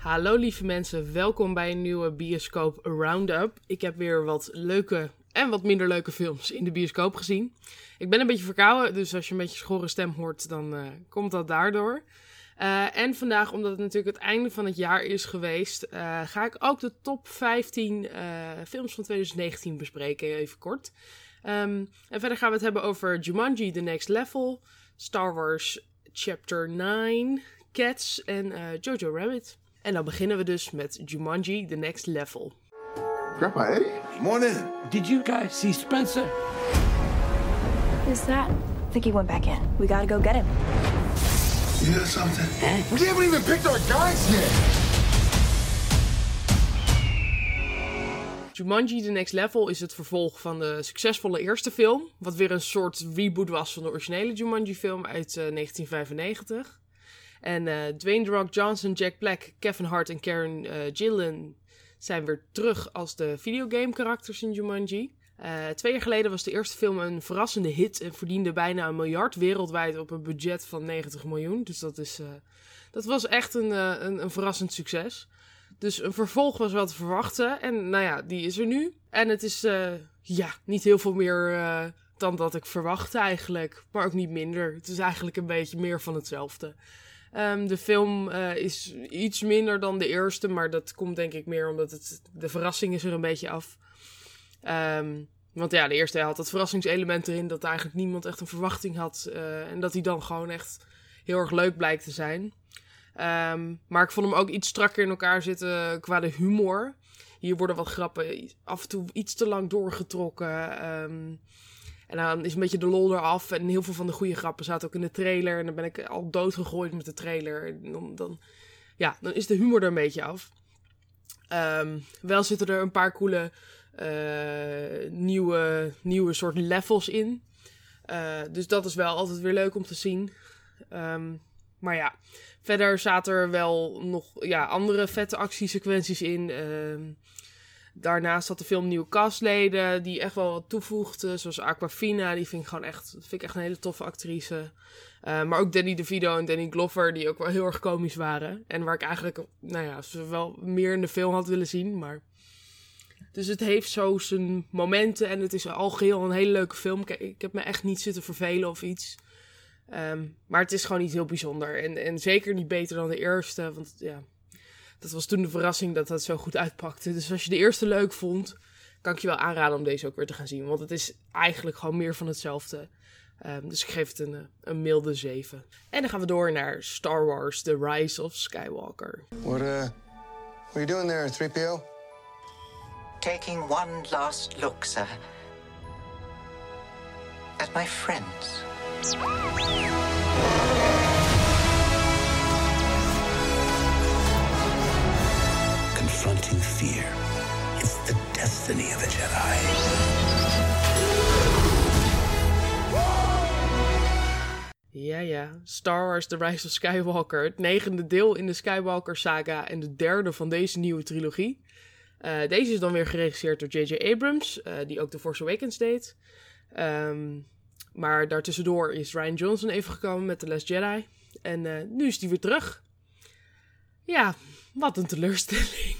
Hallo lieve mensen, welkom bij een nieuwe bioscoop Roundup. Ik heb weer wat leuke en wat minder leuke films in de bioscoop gezien. Ik ben een beetje verkouden, dus als je een beetje schorre stem hoort, dan komt dat daardoor. En vandaag, omdat het natuurlijk het einde van het jaar is geweest, ga ik ook de top 15 films van 2019 bespreken, even kort. En verder gaan we het hebben over Jumanji The Next Level, Star Wars Chapter 9, Cats en Jojo Rabbit. En dan beginnen we dus met Jumanji The Next Level. Grandpa Eddie? Morning. Did you guys see Spencer? Who's that? I think he went back in. We gotta go get him. You know something? We haven't even picked our guys yet. Jumanji The Next Level is het vervolg van de succesvolle eerste film. Wat weer een soort reboot was van de originele Jumanji film uit 1995. En Dwayne The Rock Johnson, Jack Black, Kevin Hart en Karen Gillan zijn weer terug als de videogame karakters in Jumanji. 2 jaar geleden was de eerste film een verrassende hit en verdiende bijna $1 miljard wereldwijd op een budget van 90 miljoen. Dus dat was echt een verrassend succes. Dus een vervolg was wel te verwachten en nou ja, die is er nu. En het is niet heel veel meer dan dat ik verwachtte eigenlijk, maar ook niet minder. Het is eigenlijk een beetje meer van hetzelfde. De film is iets minder dan de eerste, maar dat komt denk ik meer omdat de verrassing is er een beetje af. Want ja, de eerste had dat verrassingselement erin dat eigenlijk niemand echt een verwachting had. En dat hij dan gewoon echt heel erg leuk blijkt te zijn. Maar ik vond hem ook iets strakker in elkaar zitten qua de humor. Hier worden wat grappen af en toe iets te lang doorgetrokken. En dan is een beetje de lol eraf. En heel veel van de goede grappen zaten ook in de trailer. En dan ben ik al doodgegooid met de trailer. En dan is de humor er een beetje af. Wel zitten er een paar coole nieuwe soort levels in. Dus dat is wel altijd weer leuk om te zien. Maar ja, verder zaten er wel nog andere vette actiesequenties in. Daarnaast had de film nieuwe castleden die echt wel wat toevoegden. Zoals Awkwafina, die vind ik echt een hele toffe actrice. Maar ook Danny DeVito en Danny Glover, die ook wel heel erg komisch waren. En waar ik eigenlijk, ze wel meer in de film had willen zien. Maar dus het heeft zo zijn momenten en het is al geheel een hele leuke film. Ik heb me echt niet zitten vervelen of iets. Maar het is gewoon niet heel bijzonder. En zeker niet beter dan de eerste. Want ja, dat was toen de verrassing dat dat zo goed uitpakte. Dus als je de eerste leuk vond, kan ik je wel aanraden om deze ook weer te gaan zien. Want het is eigenlijk gewoon meer van hetzelfde. Dus ik geef het een milde 7. En dan gaan we door naar Star Wars The Rise of Skywalker. What are you doing there, 3PO? Taking one last look, sir. At my friends. Confronting fear. It's the destiny of a Jedi. Ja. Star Wars The Rise of Skywalker. Het 9e deel in de Skywalker saga en de 3e van deze nieuwe trilogie. Deze is dan weer geregisseerd door J.J. Abrams, die ook The Force Awakens deed. Maar daartussendoor is Rian Johnson even gekomen met The Last Jedi. En nu is hij weer terug. Ja, wat een teleurstelling.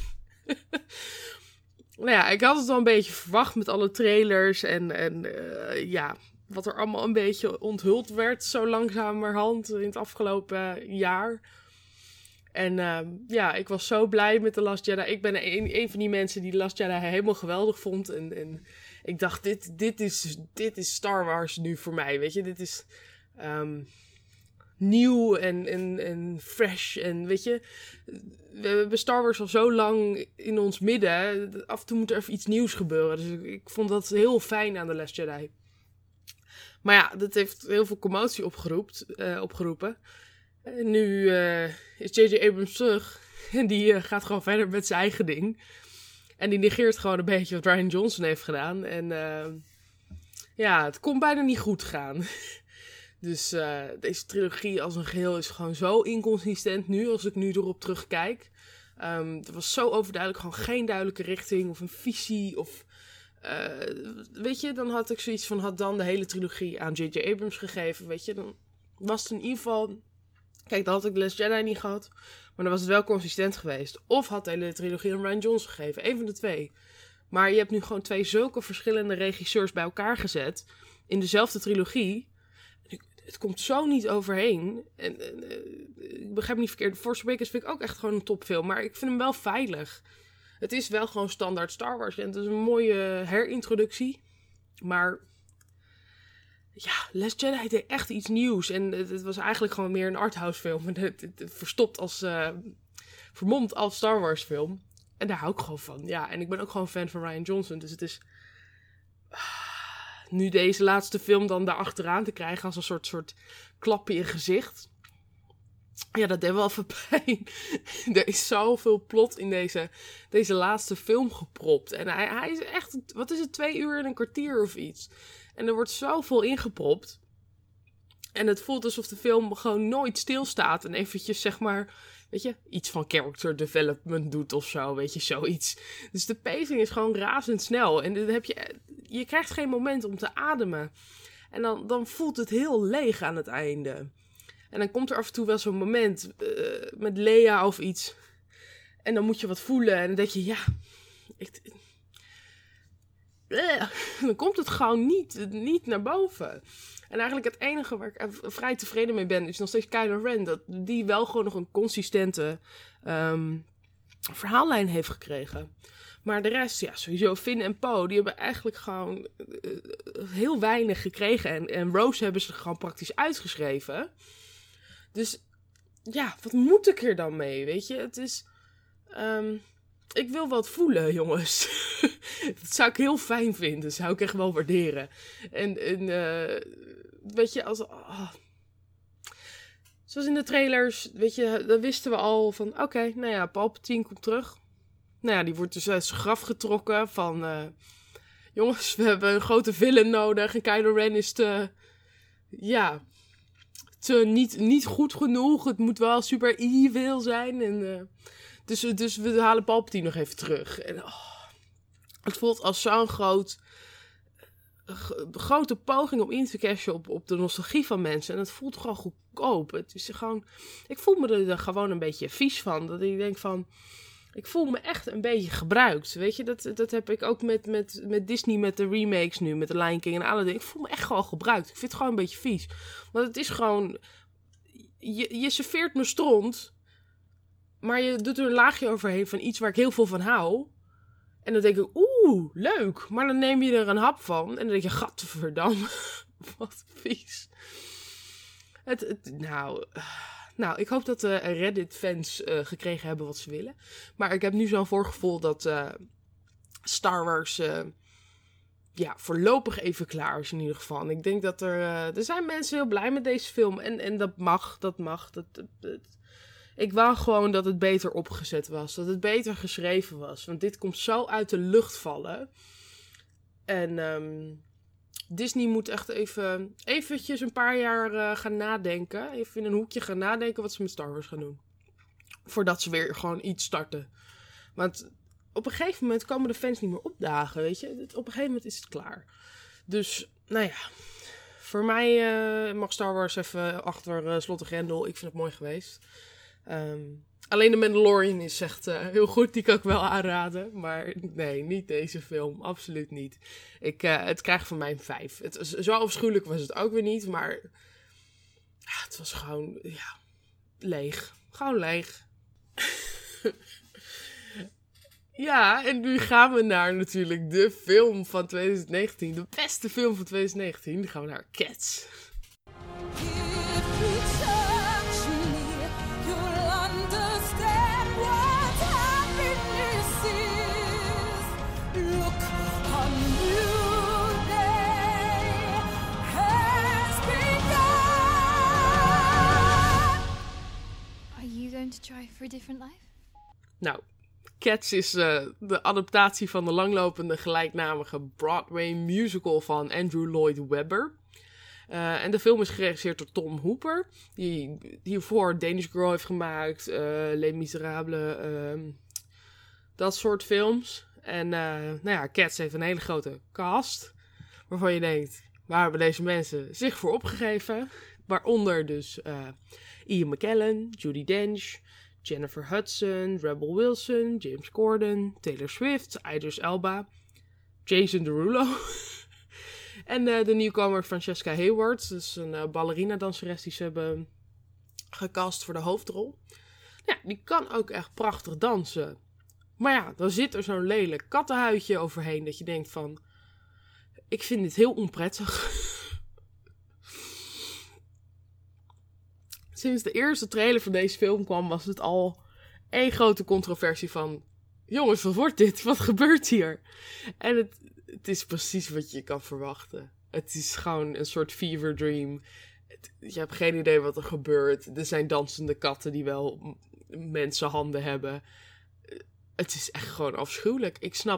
Ik had het wel een beetje verwacht met alle trailers en wat er allemaal een beetje onthuld werd zo langzamerhand in het afgelopen jaar. En ik was zo blij met The Last Jedi. Ik ben een van die mensen die The Last Jedi helemaal geweldig vond. En ik dacht, dit is Star Wars nu voor mij, weet je. Dit is nieuw en fresh. En weet je, we hebben Star Wars al zo lang in ons midden. Af en toe moet er even iets nieuws gebeuren. Dus ik vond dat heel fijn aan The Last Jedi. Maar ja, dat heeft heel veel commotie opgeroepen. En nu is J.J. Abrams terug. En die gaat gewoon verder met zijn eigen ding. En die negeert gewoon een beetje wat Rian Johnson heeft gedaan. En het kon bijna niet goed gaan. Dus deze trilogie als een geheel is gewoon zo inconsistent nu, als ik nu erop terugkijk. Er was zo overduidelijk gewoon geen duidelijke richting of een visie. Of weet je, dan had ik zoiets van, had dan de hele trilogie aan J.J. Abrams gegeven. Weet je, dan was het in ieder geval Kijk, dan had ik The Last Jedi niet gehad. Maar dan was het wel consistent geweest. Of had de hele trilogie aan Rian Johnson gegeven. Eén van de twee. Maar je hebt nu gewoon 2 zulke verschillende regisseurs bij elkaar gezet. In dezelfde trilogie. Het komt zo niet overheen. En ik begrijp niet verkeerd. Force Awakens vind ik ook echt gewoon een topfilm. Maar ik vind hem wel veilig. Het is wel gewoon standaard Star Wars. En het is een mooie herintroductie. Maar ja, Last Jedi deed echt iets nieuws. En het was eigenlijk gewoon meer een arthouse film. Het verstopt als vermomd als Star Wars film. En daar hou ik gewoon van. Ja, en ik ben ook gewoon fan van Rian Johnson. Dus het is nu deze laatste film dan daar achteraan te krijgen als een soort klap in je gezicht. Ja, dat deed wel even pijn. Er is zoveel plot in deze laatste film gepropt. En hij is echt, wat is het, 2 uur en een kwartier of iets. En er wordt zoveel ingepropt. En het voelt alsof de film gewoon nooit stilstaat. En eventjes, zeg maar, weet je, iets van character development doet of zo. Weet je, zoiets. Dus de pacing is gewoon razendsnel. En dan heb je krijgt geen moment om te ademen. En dan voelt het heel leeg aan het einde. En dan komt er af en toe wel zo'n moment met Leia of iets. En dan moet je wat voelen. En dan denk je, ja, dan komt het gewoon niet naar boven. En eigenlijk het enige waar ik vrij tevreden mee ben, is nog steeds Kylo Ren. Dat die wel gewoon nog een consistente verhaallijn heeft gekregen. Maar de rest, ja, sowieso Finn en Poe, die hebben eigenlijk gewoon heel weinig gekregen. En Rose hebben ze gewoon praktisch uitgeschreven. Dus ja, wat moet ik er dan mee, weet je? Het is ik wil wat voelen, jongens. Dat zou ik heel fijn vinden. Dat zou ik echt wel waarderen. En weet je, zoals in de trailers, weet je, dan wisten we al van, oké, nou ja, Palpatine komt terug. Nou ja, die wordt dus uit zijn graf getrokken van, jongens, we hebben een grote villain nodig. En Kylo Ren is niet goed genoeg. Het moet wel super evil zijn. En dus we halen Palpatine nog even terug. En het voelt als zo'n grote poging om in te cashen op de nostalgie van mensen. En het voelt gewoon goedkoop. Het is gewoon, ik voel me er gewoon een beetje vies van. Dat ik denk van, ik voel me echt een beetje gebruikt. Weet je, dat heb ik ook met Disney, met de remakes nu, met The Lion King en alle dingen. Ik voel me echt gewoon gebruikt. Ik vind het gewoon een beetje vies. Want het is gewoon, je serveert me stront, maar je doet er een laagje overheen van iets waar ik heel veel van hou. En dan denk ik, leuk. Maar dan neem je er een hap van. En dan denk je, gadverdamme. Wat vies. Nou, ik hoop dat de Reddit-fans gekregen hebben wat ze willen. Maar ik heb nu zo'n voorgevoel dat Star Wars voorlopig even klaar is in ieder geval. En ik denk dat er zijn mensen heel blij met deze film. En dat mag. Ik wou gewoon dat het beter opgezet was. Dat het beter geschreven was. Want dit komt zo uit de lucht vallen. En Disney moet echt eventjes een paar jaar gaan nadenken. Even in een hoekje gaan nadenken wat ze met Star Wars gaan doen. Voordat ze weer gewoon iets starten. Want op een gegeven moment komen de fans niet meer opdagen, weet je. Op een gegeven moment is het klaar. Dus, nou ja. Voor mij mag Star Wars even achter slot en grendel. Ik vind het mooi geweest. Alleen de Mandalorian is echt heel goed. Die kan ik wel aanraden. Maar nee, niet deze film. Absoluut niet. Het krijgt van mij een 5. Zo afschuwelijk was het ook weer niet. Maar het was gewoon leeg. Gewoon leeg. Ja, en nu gaan we naar natuurlijk de film van 2019. De beste film van 2019. Dan gaan we naar Cats. To try for a different life? Nou, Cats is de adaptatie van de langlopende gelijknamige Broadway musical van Andrew Lloyd Webber. En de film is geregisseerd door Tom Hooper, die hiervoor Danish Girl heeft gemaakt, Les Miserables, dat soort films. En Cats heeft een hele grote cast, waarvan je denkt, waar hebben deze mensen zich voor opgegeven? Waaronder dus Ian McKellen, Judi Dench, Jennifer Hudson, Rebel Wilson, James Corden, Taylor Swift, Idris Elba, Jason Derulo en de nieuwkomer Francesca Hayward. Dus een ballerina-danseres die ze hebben gecast voor de hoofdrol. Ja, die kan ook echt prachtig dansen. Maar ja, dan zit er zo'n lelijk kattenhuidje overheen dat je denkt van, ik vind dit heel onprettig. Sinds de eerste trailer van deze film kwam, was het al één grote controversie van, jongens, wat wordt dit? Wat gebeurt hier? En het is precies wat je kan verwachten. Het is gewoon een soort fever dream. Je hebt geen idee wat er gebeurt. Er zijn dansende katten die wel mensenhanden hebben. Het is echt gewoon afschuwelijk.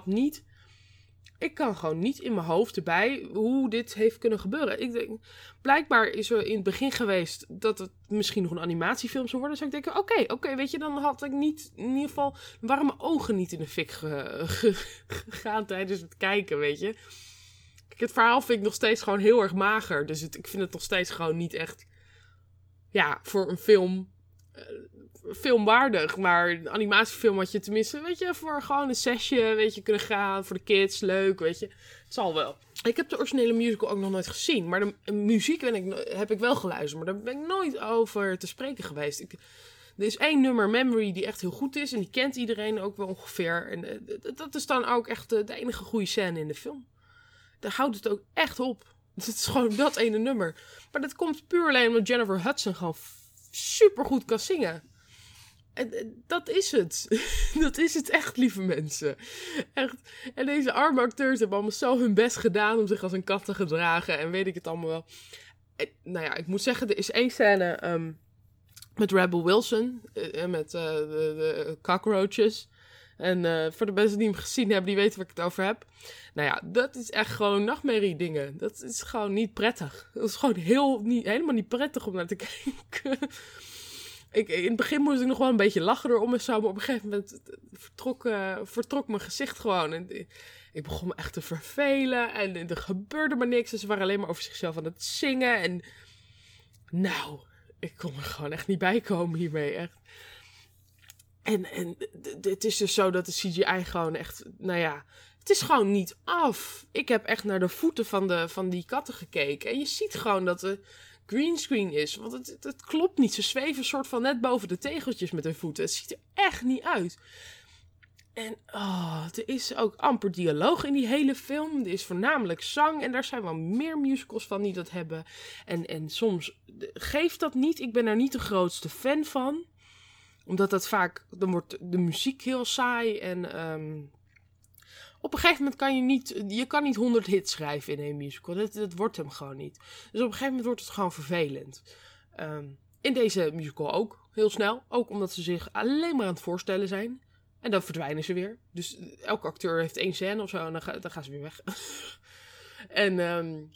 Ik kan gewoon niet in mijn hoofd erbij hoe dit heeft kunnen gebeuren. Ik denk, blijkbaar is er in het begin geweest dat het misschien nog een animatiefilm zou worden. Dus ik denk, oké, weet je, dan had ik niet, in ieder geval, waren mijn ogen niet in de fik gegaan tijdens het kijken, weet je. Kijk, het verhaal vind ik nog steeds gewoon heel erg mager. Dus ik vind het nog steeds gewoon niet echt, ja, voor een film filmwaardig. Maar een animatiefilm had je tenminste, weet je, voor gewoon een sessie, weet je, kunnen gaan. Voor de kids, leuk, weet je. Het zal wel. Ik heb de originele musical ook nog nooit gezien. Maar de muziek heb ik wel geluisterd. Maar daar ben ik nooit over te spreken geweest. Er is 1 nummer, Memory, die echt heel goed is. En die kent iedereen ook wel ongeveer. En dat is dan ook echt de enige goede scène in de film. Daar houdt het ook echt op. Het is gewoon dat ene nummer. Maar dat komt puur alleen omdat Jennifer Hudson gewoon super goed kan zingen. En dat is het. Dat is het echt, lieve mensen. Echt. En deze arme acteurs hebben allemaal zo hun best gedaan om zich als een kat te gedragen. En weet ik het allemaal wel. En, nou ja, ik moet zeggen, er is 1 scène met Rebel Wilson. Met de cockroaches. En voor de mensen die hem gezien hebben, die weten waar ik het over heb. Nou ja, dat is echt gewoon nachtmerrie dingen. Dat is gewoon niet prettig. Dat is gewoon helemaal niet prettig om naar te kijken. In het begin moest ik nog wel een beetje lachen erom en zo. Maar op een gegeven moment vertrok mijn gezicht gewoon. En ik begon me echt te vervelen. En er gebeurde maar niks. En ze waren alleen maar over zichzelf aan het zingen. En nou, ik kon er gewoon echt niet bij komen hiermee. Echt. En het is dus zo dat de CGI gewoon echt, nou ja, het is gewoon niet af. Ik heb echt naar de voeten van die katten gekeken. En je ziet gewoon dat er greenscreen is. Want het klopt niet. Ze zweven soort van net boven de tegeltjes met hun voeten. Het ziet er echt niet uit. En er is ook amper dialoog in die hele film. Er is voornamelijk zang. En daar zijn wel meer musicals van die dat hebben. En soms geeft dat niet. Ik ben er niet de grootste fan van. Omdat dat vaak, dan wordt de muziek heel saai. En op een gegeven moment kan niet 100 hits schrijven in een musical. Dat wordt hem gewoon niet. Dus op een gegeven moment wordt het gewoon vervelend. In deze musical ook, heel snel. Ook omdat ze zich alleen maar aan het voorstellen zijn. En dan verdwijnen ze weer. Dus elke acteur heeft 1 scène of zo en dan gaan ze weer weg. En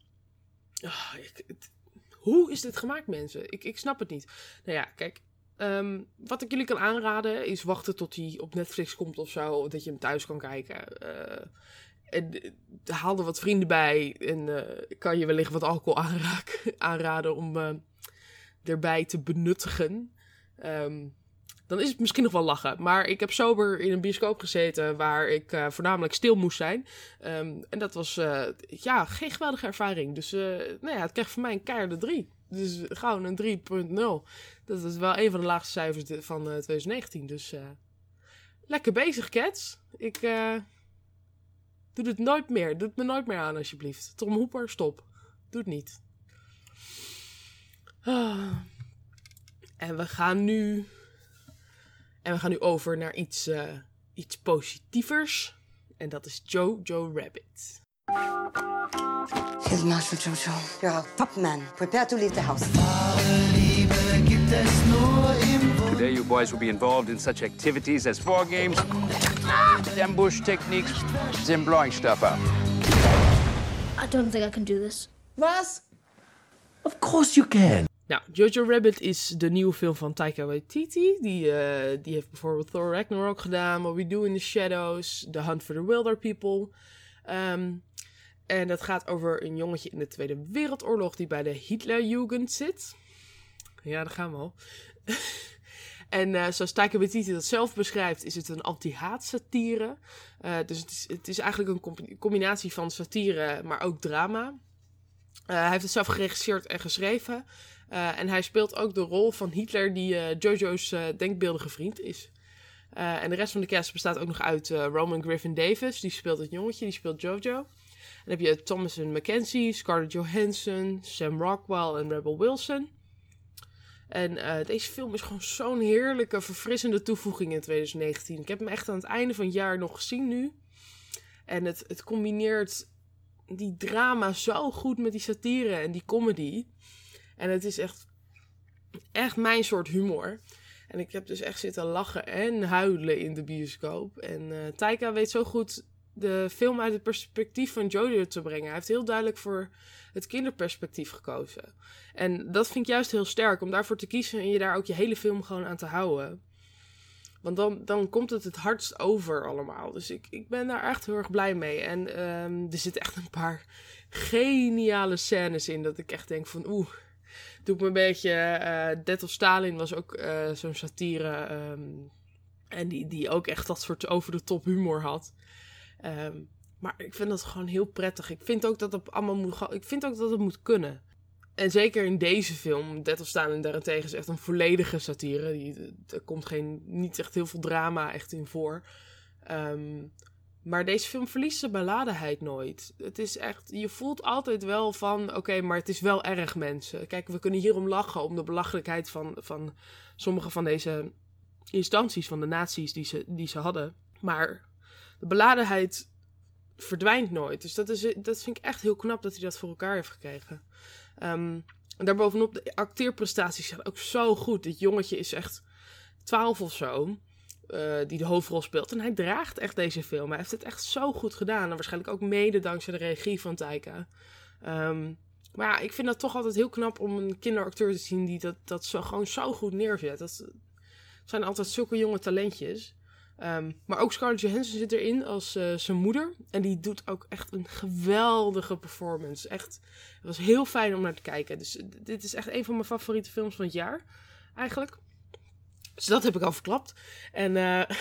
hoe is dit gemaakt, mensen? Ik snap het niet. Nou ja, kijk. Wat ik jullie kan aanraden is wachten tot hij op Netflix komt of zo. Dat je hem thuis kan kijken. Haal er wat vrienden bij. En kan je wellicht wat alcohol aanraden om erbij te benuttigen. Dan is het misschien nog wel lachen. Maar ik heb sober in een bioscoop gezeten waar ik voornamelijk stil moest zijn. En dat was geen geweldige ervaring. Dus het kreeg voor mij een keiharde 3. Dus gewoon een 3.0. Dat is wel een van de laagste cijfers van 2019. Dus lekker bezig, Cats. Ik doe het nooit meer. Doe het me nooit meer aan, alsjeblieft. Tom Hooper, stop. Doe het niet. En we gaan nu over naar iets positievers. En dat is Jojo Rabbit. Here's Master Jojo. You're a top man. Prepare to leave the house. Today you boys will be involved in such activities as 4 games, ambush techniques, and blowing stuff up. I don't think I can do this. Was? Of course you can. Nou, Jojo Rabbit is de nieuwe film van Taika Waititi. Die heeft bijvoorbeeld Thor Ragnarok gedaan, What We Do in the Shadows, The Hunt for the Wilder People. En dat gaat over een jongetje in de Tweede Wereldoorlog die bij de Hitlerjugend zit. Ja, daar gaan we al. En zoals Taika Waititi dat zelf beschrijft, is het een anti-haatsatire. Dus het is eigenlijk een combinatie van satire, maar ook drama. Hij heeft het zelf geregisseerd en geschreven. En hij speelt ook de rol van Hitler, die Jojo's denkbeeldige vriend is. En de rest van de cast bestaat ook nog uit Roman Griffin Davis. Die speelt het jongetje, die speelt Jojo. Dan heb je Thomasin McKenzie, Scarlett Johansson, Sam Rockwell en Rebel Wilson. En deze film is gewoon zo'n heerlijke, verfrissende toevoeging in 2019. Ik heb hem echt aan het einde van het jaar nog gezien nu. En het combineert die drama zo goed met die satire en die comedy. En het is echt mijn soort humor. En ik heb dus echt zitten lachen en huilen in de bioscoop. En Taika weet zo goed de film uit het perspectief van Jojo te brengen. Hij heeft heel duidelijk voor het kinderperspectief gekozen. En dat vind ik juist heel sterk, om daarvoor te kiezen en je daar ook je hele film gewoon aan te houden. Want dan komt het hardst over allemaal. Dus ik ben daar echt heel erg blij mee. En er zitten echt een paar geniale scènes in dat ik echt denk van doet me een beetje... Death of Stalin was ook zo'n satire. En die ook echt dat soort over de top humor had. Maar ik vind dat gewoon heel prettig. Ik vind ook dat het moet kunnen. En zeker in deze film, Death of Stalin daarentegen, is echt een volledige satire. Er komt niet echt heel veel drama echt in voor. Maar deze film verliest zijn beladenheid nooit. Het is echt, je voelt altijd wel van, oké, maar het is wel erg, mensen. Kijk, we kunnen hierom lachen, om de belachelijkheid van sommige van deze instanties, van de nazi's die ze hadden. Maar de beladenheid verdwijnt nooit. Dus dat vind ik echt heel knap dat hij dat voor elkaar heeft gekregen. En daarbovenop, de acteerprestaties zijn ook zo goed. Dit jongetje is echt 12 of zo, die de hoofdrol speelt. En hij draagt echt deze film. Hij heeft het echt zo goed gedaan. En waarschijnlijk ook mede dankzij de regie van Taika. Maar ja, ik vind dat toch altijd heel knap om een kinderacteur te zien die dat gewoon zo goed neerzet. Dat zijn altijd zulke jonge talentjes. Maar ook Scarlett Johansson zit erin als zijn moeder. En die doet ook echt een geweldige performance. Echt, het was heel fijn om naar te kijken. Dus dit is echt een van mijn favoriete films van het jaar. Eigenlijk. Dus dat heb ik al verklapt. En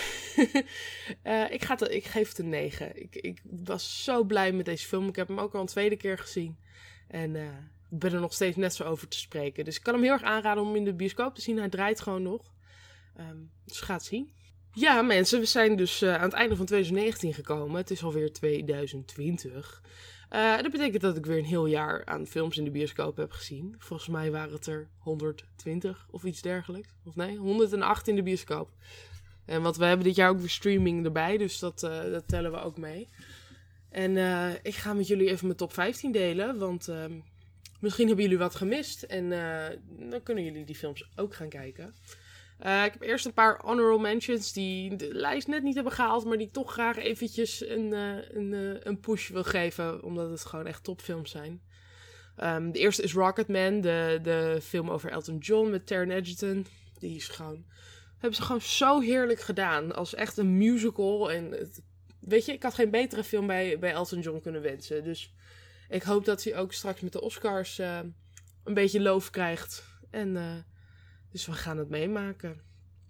ik geef het een 9. Ik was zo blij met deze film. Ik heb hem ook al een tweede keer gezien. En ik ben er nog steeds net zo over te spreken. Dus ik kan hem heel erg aanraden om in de bioscoop te zien. Hij draait gewoon nog. Dus ga het zien. Ja, mensen, we zijn dus aan het einde van 2019 gekomen. Het is alweer 2020. Dat betekent dat ik weer een heel jaar aan films in de bioscoop heb gezien. Volgens mij waren het er 120 of iets dergelijks. Of nee, 108 in de bioscoop. Want we hebben dit jaar ook weer streaming erbij, dus dat tellen we ook mee. En ik ga met jullie even mijn top 15 delen, want misschien hebben jullie wat gemist. En dan kunnen jullie die films ook gaan kijken. Ik heb eerst een paar honorable mentions die de lijst net niet hebben gehaald, maar die ik toch graag eventjes een push wil geven, omdat het gewoon echt topfilms zijn. De eerste is Rocketman, de film over Elton John met Taron Egerton. Die is gewoon, hebben ze gewoon zo heerlijk gedaan, als echt een musical. En weet je, ik had geen betere film bij Elton John kunnen wensen. Dus ik hoop dat hij ook straks met de Oscars een beetje loof krijgt. En dus we gaan het meemaken.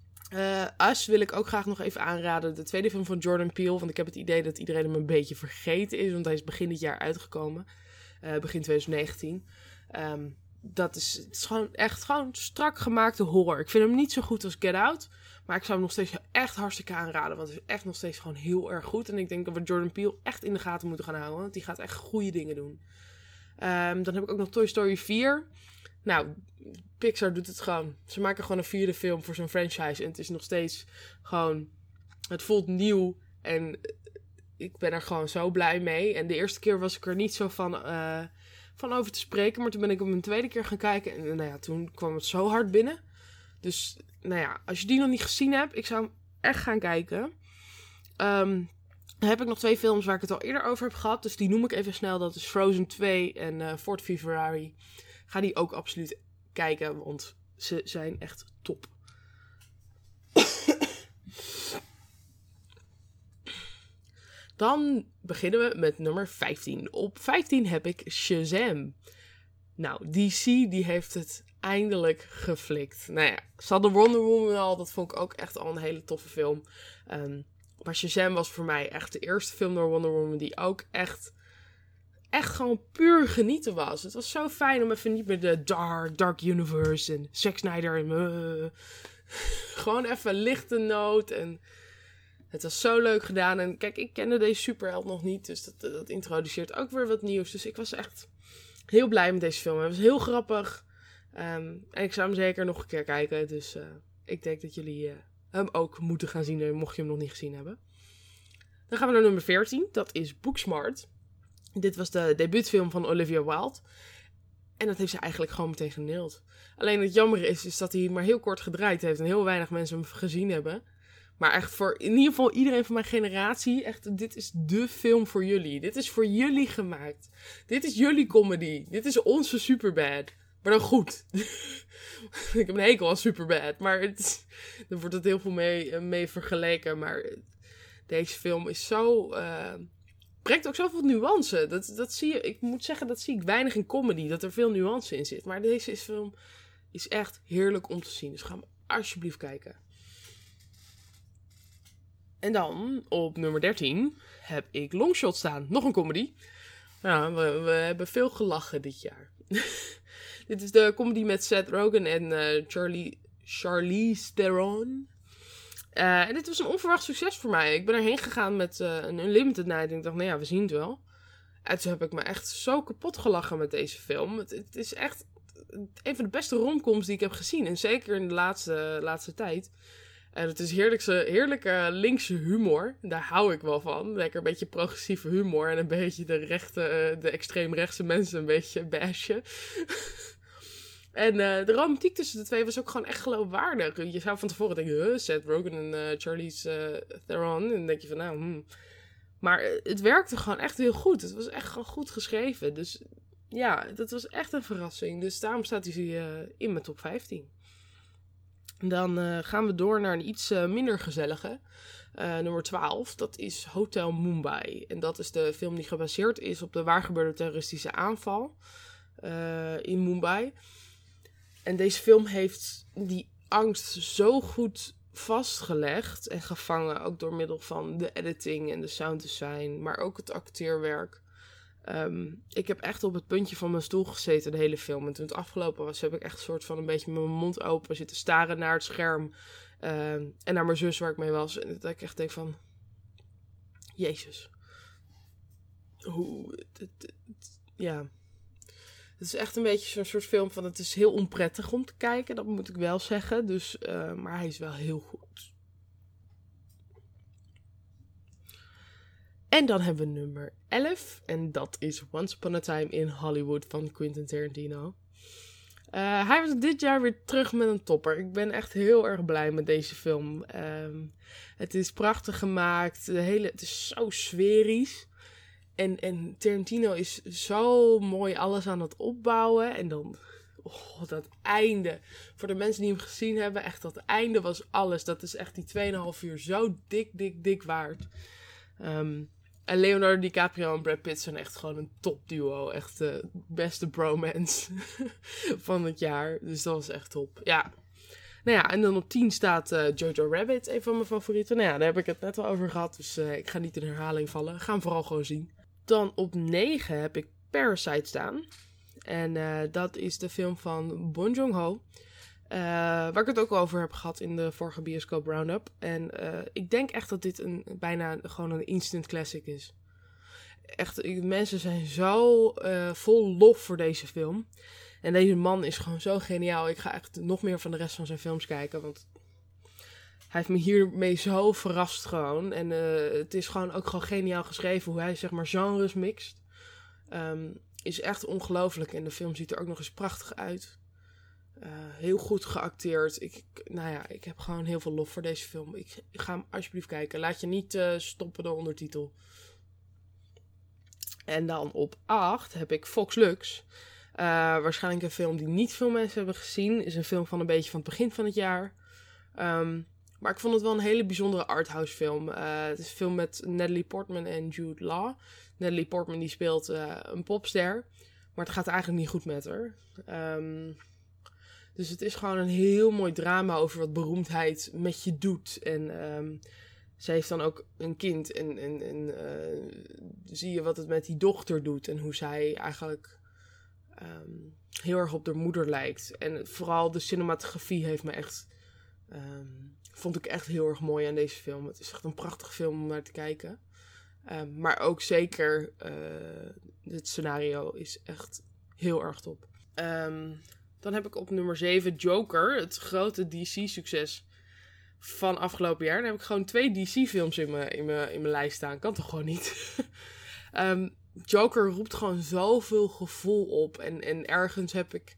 Us wil ik ook graag nog even aanraden. De tweede film van Jordan Peele. Want ik heb het idee dat iedereen hem een beetje vergeten is. Want hij is begin dit jaar uitgekomen. Begin 2019. Het is gewoon echt strak gemaakte horror. Ik vind hem niet zo goed als Get Out. Maar ik zou hem nog steeds echt hartstikke aanraden. Want het is echt nog steeds gewoon heel erg goed. En ik denk dat we Jordan Peele echt in de gaten moeten gaan houden. Want die gaat echt goede dingen doen. Dan heb ik ook nog Toy Story 4. Nou, Pixar doet het gewoon. Ze maken gewoon een vierde film voor zo'n franchise. En het is nog steeds gewoon... Het voelt nieuw. En ik ben er gewoon zo blij mee. En de eerste keer was ik er niet zo van over te spreken. Maar toen ben ik hem een tweede keer gaan kijken. En nou ja, toen kwam het zo hard binnen. Dus nou ja, als je die nog niet gezien hebt, ik zou hem echt gaan kijken. Dan heb ik nog 2 films waar ik het al eerder over heb gehad. Dus die noem ik even snel. Dat is Frozen 2 en Ford v Ferrari. Ga die ook absoluut kijken, want ze zijn echt top. Dan beginnen we met nummer 15. Op 15 heb ik Shazam. Nou, DC die heeft het eindelijk geflikt. Nou ja, ze hadden Wonder Woman al. Dat vond ik ook echt al een hele toffe film. Maar Shazam was voor mij echt de eerste film door Wonder Woman die ook echt gewoon puur genieten was. Het was zo fijn om even niet meer de Dark Universe en Zack Snyder en gewoon even lichte noot. En het was zo leuk gedaan. En kijk, ik kende deze superheld nog niet, dus dat introduceert ook weer wat nieuws. Dus ik was echt heel blij met deze film. Het was heel grappig. En ik zou hem zeker nog een keer kijken. Dus ik denk dat jullie hem ook moeten gaan zien, mocht je hem nog niet gezien hebben. Dan gaan we naar nummer 14. Dat is Booksmart. Dit was de debuutfilm van Olivia Wilde. En dat heeft ze eigenlijk gewoon meteen geneeld. Alleen het jammer is dat hij maar heel kort gedraaid heeft. En heel weinig mensen hem gezien hebben. Maar echt voor in ieder geval iedereen van mijn generatie. Echt, dit is de film voor jullie. Dit is voor jullie gemaakt. Dit is jullie comedy. Dit is onze Superbad. Maar dan goed. Ik heb een hekel aan Superbad. Maar er wordt het heel veel mee vergeleken. Maar deze film is zo... brengt ook zoveel nuance. Dat zie je. Ik moet zeggen, dat zie ik weinig in comedy. Dat er veel nuance in zit. Maar deze film is echt heerlijk om te zien. Dus ga hem alsjeblieft kijken. En dan, op nummer 13, heb ik Longshot staan. Nog een comedy. Ja, we hebben veel gelachen dit jaar. Dit is de comedy met Seth Rogen en Charlize Theron. En dit was een onverwacht succes voor mij. Ik ben erheen gegaan met een Unlimited Night. En ik dacht, nou ja, we zien het wel. En toen heb ik me echt zo kapot gelachen met deze film. Het is echt een van de beste romcoms die ik heb gezien. En zeker in de laatste tijd. En het is heerlijke linkse humor. Daar hou ik wel van. Lekker een beetje progressieve humor. En een beetje de extreemrechtse mensen een beetje bashen. En de romantiek tussen de twee was ook gewoon echt geloofwaardig. Je zou van tevoren denken, Seth Rogen en Charlize Theron. En dan denk je van, nou... Maar het werkte gewoon echt heel goed. Het was echt gewoon goed geschreven. Dus ja, dat was echt een verrassing. Dus daarom staat hij in mijn top 15. Dan gaan we door naar een iets minder gezellige. Nummer 12, dat is Hotel Mumbai. En dat is de film die gebaseerd is op de waargebeurde terroristische aanval in Mumbai. En deze film heeft die angst zo goed vastgelegd en gevangen. Ook door middel van de editing en de sound design. Maar ook het acteerwerk. Ik heb echt op het puntje van mijn stoel gezeten de hele film. En toen het afgelopen was, heb ik echt een soort van een beetje met mijn mond open zitten staren naar het scherm. En naar mijn zus waar ik mee was. En dat ik echt denk van... Jezus. Ja. Het is echt een beetje zo'n soort film van... Het is heel onprettig om te kijken, dat moet ik wel zeggen. Dus, maar hij is wel heel goed. En dan hebben we nummer 11. En dat is Once Upon a Time in Hollywood van Quentin Tarantino. Hij was dit jaar weer terug met een topper. Ik ben echt heel erg blij met deze film. Het is prachtig gemaakt. Het is zo sferisch. En Tarantino is zo mooi alles aan het opbouwen. En dan dat einde. Voor de mensen die hem gezien hebben, echt dat einde was alles. Dat is echt die 2,5 uur zo dik waard. En Leonardo DiCaprio en Brad Pitt zijn echt gewoon een topduo. Echt de beste bromance van het jaar. Dus dat was echt top. Ja. Nou ja, en dan op 10 staat Jojo Rabbit, een van mijn favorieten. Nou ja, daar heb ik het net al over gehad. Dus ik ga niet in herhaling vallen. Ga hem vooral gewoon zien. Dan op 9 heb ik Parasite staan. En dat is de film van Bong Joon-ho. Waar ik het ook over heb gehad in de vorige bioscoop roundup. En ik denk echt dat dit bijna gewoon een instant classic is. Echt, mensen zijn zo vol lof voor deze film. En deze man is gewoon zo geniaal. Ik ga echt nog meer van de rest van zijn films kijken. Want hij heeft me hiermee zo verrast gewoon. En het is gewoon ook gewoon geniaal geschreven hoe hij zeg maar genres mixt. Is echt ongelooflijk. En de film ziet er ook nog eens prachtig uit. Heel goed geacteerd. Ik heb gewoon heel veel lof voor deze film. Ik ga hem alsjeblieft kijken. Laat je niet stoppen door ondertitel. En dan op 8 heb ik Fox Lux. Waarschijnlijk een film die niet veel mensen hebben gezien. Is een film van een beetje van het begin van het jaar. Maar ik vond het wel een hele bijzondere arthouse film. Het is een film met Natalie Portman en Jude Law. Natalie Portman die speelt een popster. Maar het gaat eigenlijk niet goed met haar. Dus het is gewoon een heel mooi drama over wat beroemdheid met je doet. En zij heeft dan ook een kind. En zie je wat het met die dochter doet. En hoe zij eigenlijk heel erg op haar moeder lijkt. En vooral de cinematografie heeft me echt... vond ik echt heel erg mooi aan deze film. Het is echt een prachtige film om naar te kijken. Maar ook zeker... het scenario is echt heel erg top. Dan heb ik op nummer 7 Joker. Het grote DC-succes van afgelopen jaar. Dan heb ik gewoon 2 DC-films in mijn lijst staan. Kan toch gewoon niet? Joker roept gewoon zoveel gevoel op. En ergens heb ik...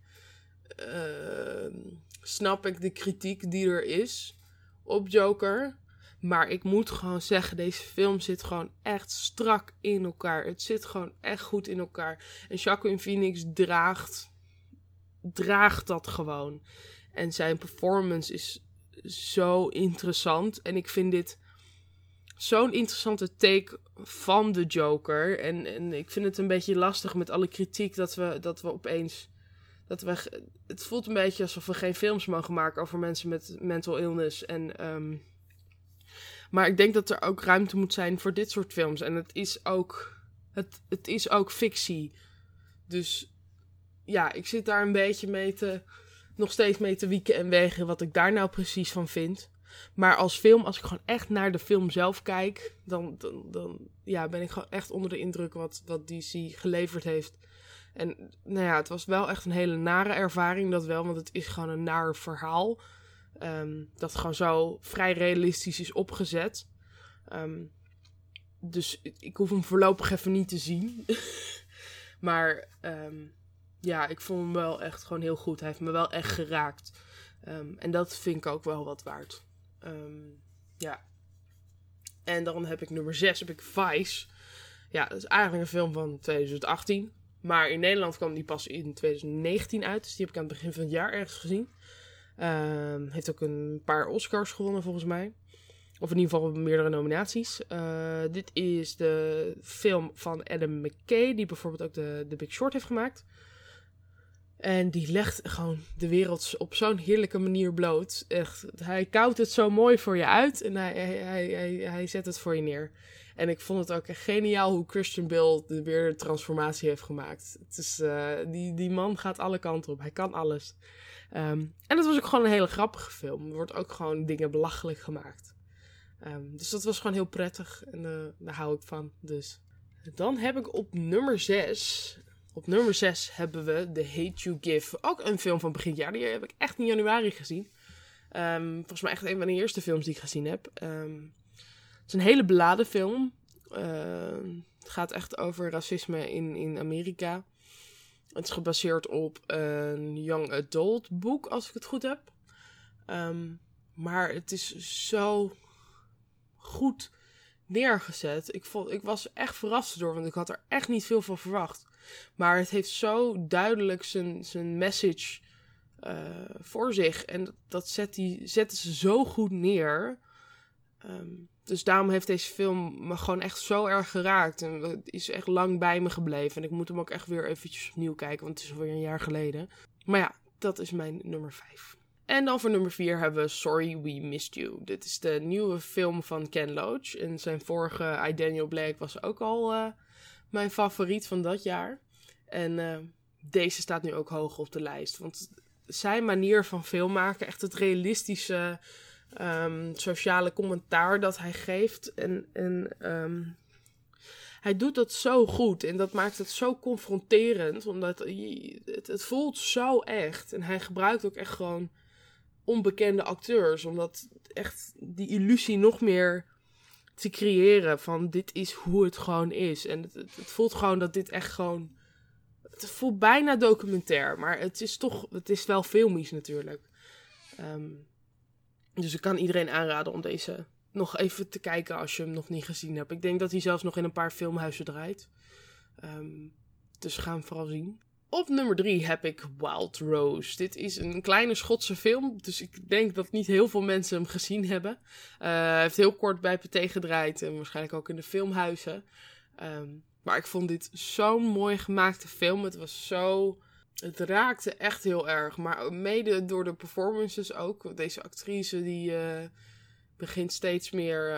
snap ik de kritiek die er is op Joker. Maar ik moet gewoon zeggen, deze film zit gewoon echt strak in elkaar. Het zit gewoon echt goed in elkaar. En Joaquin Phoenix draagt dat gewoon. En zijn performance is zo interessant. En ik vind dit zo'n interessante take van de Joker. En ik vind het een beetje lastig met alle kritiek dat we opeens... het voelt een beetje alsof we geen films mogen maken over mensen met mental illness. Maar ik denk dat er ook ruimte moet zijn voor dit soort films. En het is ook fictie. Dus ja, ik zit daar een beetje nog steeds mee te wieken en wegen wat ik daar nou precies van vind. Maar als ik gewoon echt naar de film zelf kijk, dan ben ik gewoon echt onder de indruk wat DC geleverd heeft. En nou ja, het was wel echt een hele nare ervaring, dat wel, want het is gewoon een naar verhaal. Dat gewoon zo vrij realistisch is opgezet. Dus ik hoef hem voorlopig even niet te zien. Maar ik vond hem wel echt gewoon heel goed. Hij heeft me wel echt geraakt. En dat vind ik ook wel wat waard. En dan heb ik nummer 6, heb ik Vice. Ja, dat is eigenlijk een film van 2018. Maar in Nederland kwam die pas in 2019 uit. Dus die heb ik aan het begin van het jaar ergens gezien. Heeft ook een paar Oscars gewonnen volgens mij. Of in ieder geval meerdere nominaties. Dit is de film van Adam McKay. Die bijvoorbeeld ook de Big Short heeft gemaakt. En die legt gewoon de wereld op zo'n heerlijke manier bloot. Echt, hij koudt het zo mooi voor je uit. En hij zet het voor je neer. En ik vond het ook echt geniaal hoe Christian Bale weer de transformatie heeft gemaakt. Het is, die man gaat alle kanten op. Hij kan alles. En het was ook gewoon een hele grappige film. Er wordt ook gewoon dingen belachelijk gemaakt. Dus dat was gewoon heel prettig. En daar hou ik van. Dus. Dan heb ik op nummer 6... Op nummer 6 hebben we The Hate You Give. Ook een film van begin jaar. Die heb ik echt in januari gezien. Volgens mij echt een van de eerste films die ik gezien heb. Het is een hele beladen film. Het gaat echt over racisme in Amerika. Het is gebaseerd op een young adult boek, als ik het goed heb. Maar het is zo goed neergezet. Ik was echt verrast door, want ik had er echt niet veel van verwacht. Maar het heeft zo duidelijk zijn message voor zich. En dat zetten ze zo goed neer. Dus daarom heeft deze film me gewoon echt zo erg geraakt. En dat is echt lang bij me gebleven. En ik moet hem ook echt weer eventjes opnieuw kijken, want het is alweer een jaar geleden. Maar ja, dat is mijn nummer 5. En dan voor nummer 4 hebben we Sorry We Missed You. Dit is de nieuwe film van Ken Loach. En zijn vorige I, Daniel Blake was ook al mijn favoriet van dat jaar. En deze staat nu ook hoog op de lijst. Want zijn manier van film maken, echt het realistische sociale commentaar dat hij geeft. En hij doet dat zo goed. En dat maakt het zo confronterend. Omdat het voelt zo echt. En hij gebruikt ook echt gewoon onbekende acteurs. Omdat echt die illusie nog meer te creëren van dit is hoe het gewoon is. En het voelt gewoon dat dit echt gewoon... Het voelt bijna documentair, maar het is wel filmisch natuurlijk. Dus ik kan iedereen aanraden om deze nog even te kijken als je hem nog niet gezien hebt. Ik denk dat hij zelfs nog in een paar filmhuizen draait. Dus ga hem vooral zien. Op nummer 3 heb ik Wild Rose. Dit is een kleine Schotse film, dus ik denk dat niet heel veel mensen hem gezien hebben. Hij heeft heel kort bij Pathé gedraaid en waarschijnlijk ook in de filmhuizen. Maar ik vond dit zo'n mooi gemaakte film. Het was zo Het raakte echt heel erg. Maar mede door de performances ook. Deze actrice die begint steeds meer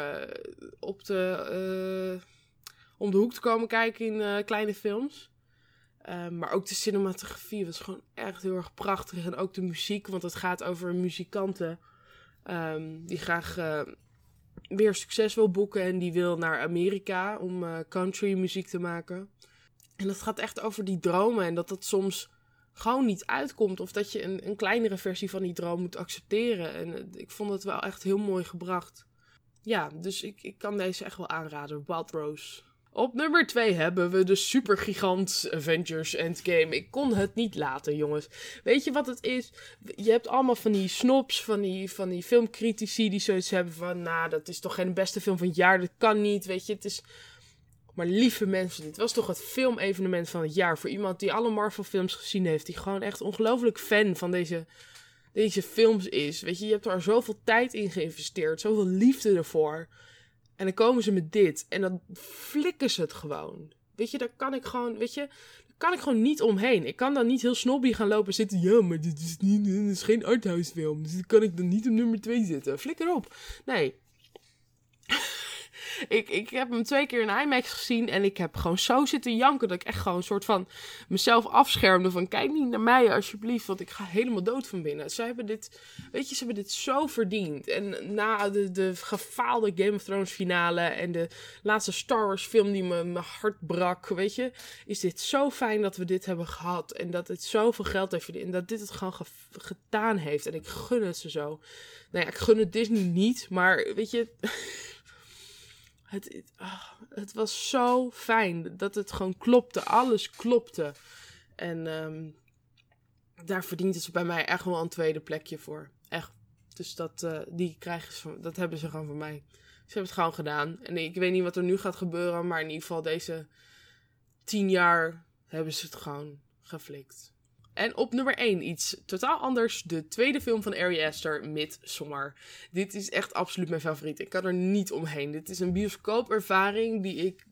om de hoek te komen kijken in kleine films. Maar ook de cinematografie was gewoon echt heel erg prachtig. En ook de muziek, want het gaat over een muzikante die graag weer succes wil boeken. En die wil naar Amerika om country muziek te maken. En dat gaat echt over die dromen en dat soms gewoon niet uitkomt. Of dat je een kleinere versie van die droom moet accepteren. En ik vond het wel echt heel mooi gebracht. Ja, dus ik kan deze echt wel aanraden. Wild Rose. Op nummer 2 hebben we de supergigant Avengers Endgame. Ik kon het niet laten, jongens. Weet je wat het is? Je hebt allemaal van die snobs, van die filmcritici die zoiets hebben van... Nou, dat is toch geen beste film van het jaar, dat kan niet, weet je. Het is... Maar lieve mensen, dit was toch het filmevenement van het jaar. Voor iemand die alle Marvel films gezien heeft. Die gewoon echt ongelooflijk fan van deze films is. Weet je hebt er zoveel tijd in geïnvesteerd. Zoveel liefde ervoor. En dan komen ze met dit. En dan flikken ze het gewoon. Weet je, daar kan ik gewoon niet omheen. Ik kan dan niet heel snobby gaan lopen zitten. Ja, maar dit is geen arthouse film. Dus dan kan ik dan niet op nummer 2 zitten. Flikker op. Nee. Ik heb hem 2 keer in IMAX gezien en ik heb gewoon zo zitten janken dat ik echt gewoon een soort van mezelf afschermde van kijk niet naar mij alsjeblieft, want ik ga helemaal dood van binnen. Ze hebben dit zo verdiend. En na de gefaalde Game of Thrones finale en de laatste Star Wars film die mijn hart brak, weet je, is dit zo fijn dat we dit hebben gehad en dat het zoveel geld heeft verdiend en dat dit het gewoon gedaan heeft en ik gun het ze zo. Nou ja, ik gun het Disney niet, maar weet je... Het was zo fijn dat het gewoon klopte. Alles klopte. En daar verdient het bij mij echt wel een tweede plekje voor. Echt. Dus dat hebben ze gewoon van mij. Ze hebben het gewoon gedaan. En ik weet niet wat er nu gaat gebeuren. Maar in ieder geval deze 10 jaar hebben ze het gewoon geflikt. En op nummer 1 iets totaal anders. De tweede film van Ari Aster, Midsommar. Dit is echt absoluut mijn favoriet. Ik kan er niet omheen. Dit is een bioscoopervaring die ik...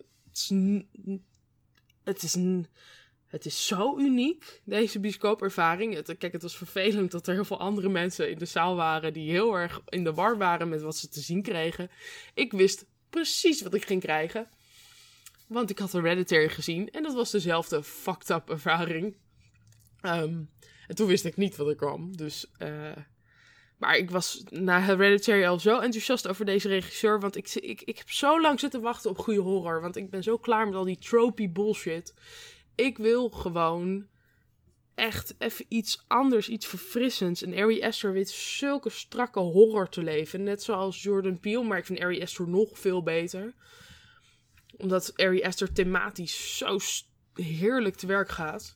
Het is zo uniek, deze bioscoopervaring. Kijk, het was vervelend dat er heel veel andere mensen in de zaal waren die heel erg in de war waren met wat ze te zien kregen. Ik wist precies wat ik ging krijgen. Want ik had Hereditary gezien en dat was dezelfde fucked up ervaring. En toen wist ik niet wat er kwam. Dus, maar ik was na Hereditary al zo enthousiast over deze regisseur. Want ik heb zo lang zitten wachten op goede horror. Want ik ben zo klaar met al die tropey bullshit. Ik wil gewoon echt even iets anders, iets verfrissends. En Ari Aster weet zulke strakke horror te leven. Net zoals Jordan Peele, maar ik vind Ari Aster nog veel beter. Omdat Ari Aster thematisch zo heerlijk te werk gaat.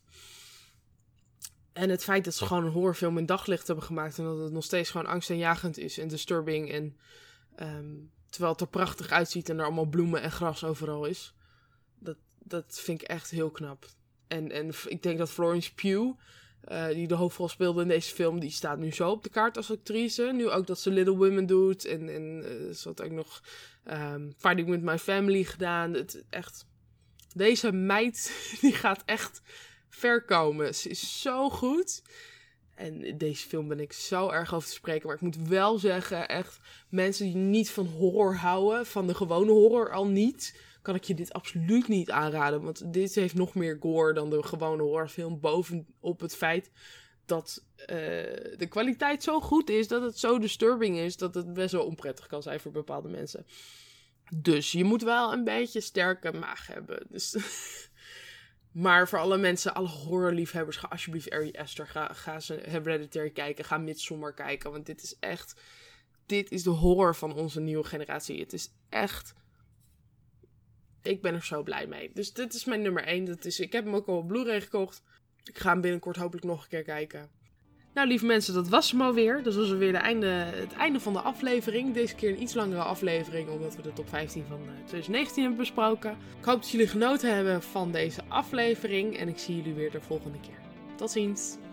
En het feit dat ze gewoon een horrorfilm in daglicht hebben gemaakt en dat het nog steeds gewoon angstaanjagend is en disturbing. En terwijl het er prachtig uitziet en er allemaal bloemen en gras overal is. Dat vind ik echt heel knap. En ik denk dat Florence Pugh, die de hoofdrol speelde in deze film, die staat nu zo op de kaart als actrice. Nu ook dat ze Little Women doet en ze had ook nog Fighting With My Family gedaan. Deze meid, die gaat echt... ver komen. Ze is zo goed. En deze film ben ik zo erg over te spreken. Maar ik moet wel zeggen, echt, mensen die niet van horror houden, van de gewone horror al niet, kan ik je dit absoluut niet aanraden. Want dit heeft nog meer gore dan de gewone horrorfilm. Bovenop het feit dat de kwaliteit zo goed is, dat het zo disturbing is, dat het best wel onprettig kan zijn voor bepaalde mensen. Dus je moet wel een beetje sterke maag hebben. Dus... Maar voor alle mensen, alle horrorliefhebbers, ga alsjeblieft Ari Aster. Ga ze Hereditary kijken. Ga Midsommar kijken. Want dit is echt... Dit is de horror van onze nieuwe generatie. Het is echt... Ik ben er zo blij mee. Dus dit is mijn nummer 1. Ik heb hem ook al op Blu-ray gekocht. Ik ga hem binnenkort hopelijk nog een keer kijken. Nou, lieve mensen, dat was hem alweer. Dat was alweer het einde van de aflevering. Deze keer een iets langere aflevering, omdat we de top 15 van 2019 hebben besproken. Ik hoop dat jullie genoten hebben van deze aflevering. En ik zie jullie weer de volgende keer. Tot ziens!